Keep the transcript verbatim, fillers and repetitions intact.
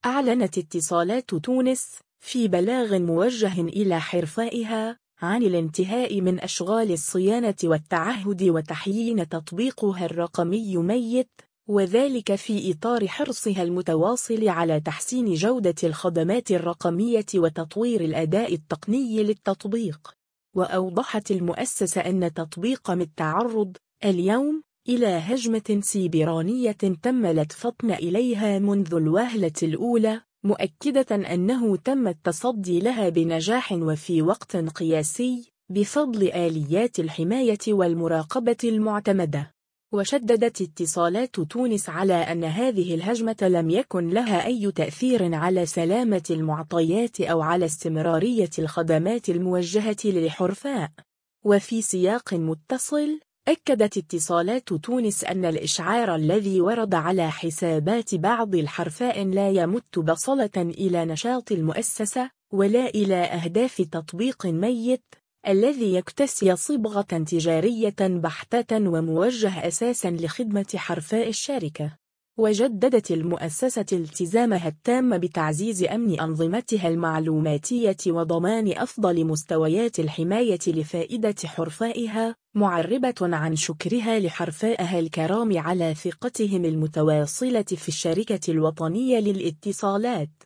أعلنت اتصالات تونس في بلاغ موجه إلى حرفائها عن الانتهاء من أشغال الصيانة والتعهد وتحيين تطبيقها الرقمي ميت، وذلك في إطار حرصها المتواصل على تحسين جودة الخدمات الرقمية وتطوير الأداء التقني للتطبيق. وأوضحت المؤسسة أن تطبيق ميت تعرض اليوم إلى هجمة سيبرانية تم لتفطن إليها منذ الوهلة الأولى، مؤكدة أنه تم التصدي لها بنجاح وفي وقت قياسي بفضل آليات الحماية والمراقبة المعتمدة. وشددت اتصالات تونس على أن هذه الهجمة لم يكن لها أي تأثير على سلامة المعطيات أو على استمرارية الخدمات الموجهة للحرفاء. وفي سياق متصل، أكدت اتصالات تونس أن الإشعار الذي ورد على حسابات بعض الحرفاء لا يمت بصلة إلى نشاط المؤسسة ولا إلى أهداف تطبيق ميت الذي يكتسي صبغة تجارية بحتة وموجه أساساً لخدمة حرفاء الشركة. وجددت المؤسسة التزامها التام بتعزيز أمن أنظمتها المعلوماتية وضمان أفضل مستويات الحماية لفائدة حرفائها، معربة عن شكرها لحرفائها الكرام على ثقتهم المتواصلة في الشركة الوطنية للاتصالات.